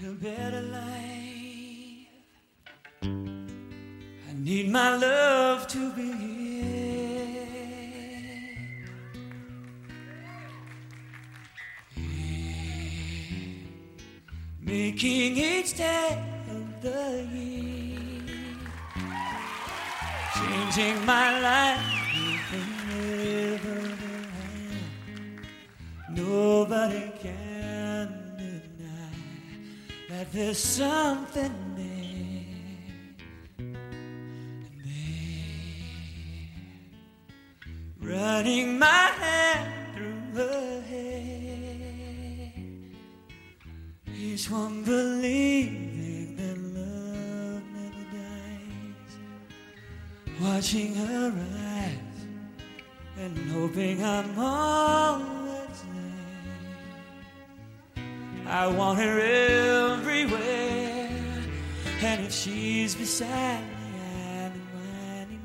need a better life. I need my love to be here. Yeah. Making each day of the year, changing my life forever. Nobody can deny that there's something there, running my hand through her hair. Each one believing that love never dies, watching her rise and hoping I'm always there. I want her everywhere, and if she's beside me, I'll be mine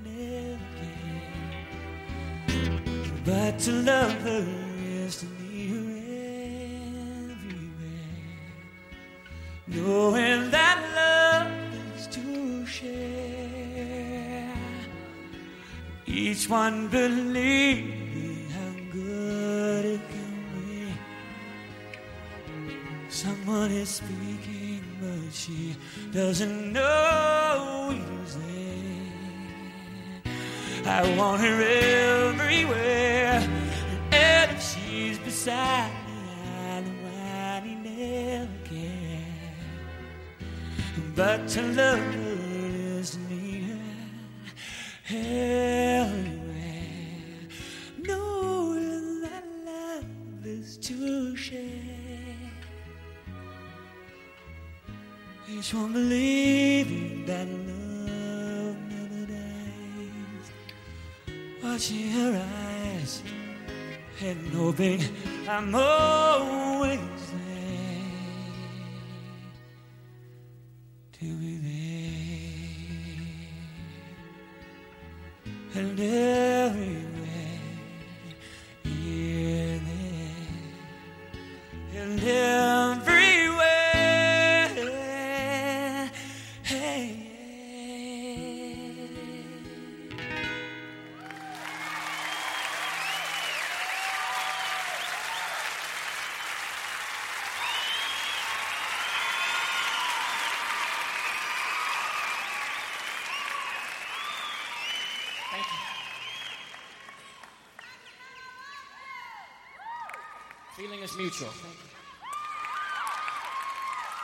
never can. But to love her is to need her everywhere, knowing that love is to share. Each one believing how good it can be. Someone is speaking, but she doesn't know he's there. I want her everywhere, and if she's beside me, I know I never care. But to love her is to need her everywhere, knowing that love is to share. Each one believing that love never dies, watching her eyes and hoping I'm always there to be there and everywhere, yeah, there and everywhere. Thank you. Feeling is mutual. Thank you.